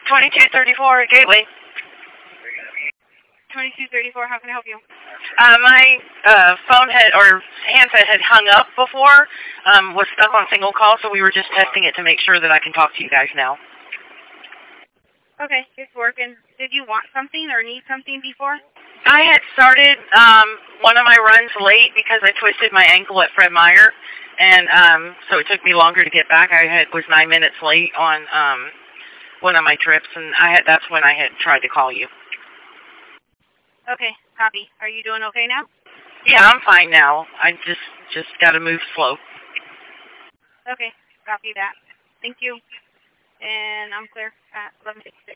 2234 Gateway. 2234, how can I help you? My phone or handset had hung up before, was stuck on single call, so we were just testing it to make sure that I can talk to you guys now. Okay, it's working. Did you want something or need something before? I had started one of my runs late because I twisted my ankle at Fred Meyer, and so it took me longer to get back. I was 9 minutes late on one of my trips, and that's when I had tried to call you. Okay, copy. Are you doing okay now? Yeah, I'm fine now. I just got to move slow. Okay, copy that. Thank you. And I'm clear at 11:56.